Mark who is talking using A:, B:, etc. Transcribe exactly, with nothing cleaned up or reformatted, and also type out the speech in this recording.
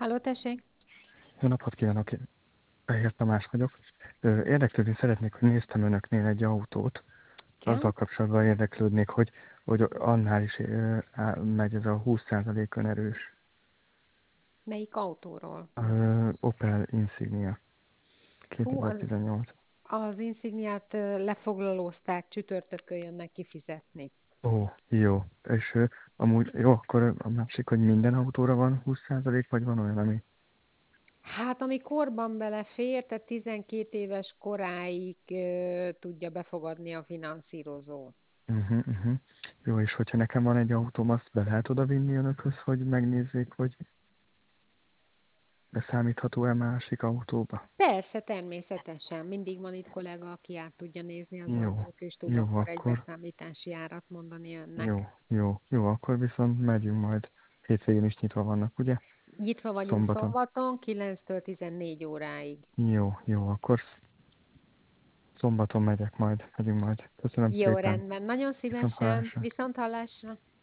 A: Halló, tessék!
B: Jó napot kívánok, én Fehér Tamás vagyok. Ö, Érdeklődni szeretnék, hogy néztem önöknél egy autót.
A: Igen?
B: Azzal kapcsolatban érdeklődnék, hogy, hogy annál is ö, á- megy ez a húsz százalék önerős.
A: Melyik autóról?
B: Ö, Opel Insignia
A: Hú, az,
B: kétezer-tizennyolc.
A: az Insigniát ö, lefoglalózták, csütörtökön jönnek kifizetni.
B: Ó, jó. És ö, amúgy jó, akkor a másik, hogy minden autóra van húsz százalék, vagy van olyan, ami...
A: Hát, ami korban belefér, tehát tizenkét éves koráig ö, tudja befogadni a finanszírozó.
B: Uh-huh, uh-huh. Jó, és hogyha nekem van egy autóm, azt be lehet oda vinni önökhöz, hogy megnézzék, hogy beszámítható-e másik autóba?
A: Persze, természetesen. Mindig van itt kollega, aki át tudja nézni az
B: Jó,
A: autót, és tud
B: jó,
A: akkor egy
B: akkor,
A: beszámítási árat mondani önnek.
B: jó, jó, jó, akkor viszont megyünk majd. Hétvégén is nyitva vannak, ugye?
A: Nyitva vagyunk
B: Szombaton.
A: szombaton, kilenctől tizennégy óráig.
B: Jó, jó, akkor szombaton megyek majd, megyünk majd. Köszönöm
A: Jó,
B: szépen.
A: rendben. Nagyon
B: Viszont
A: szívesen.
B: hallásra.
A: Viszont hallásra.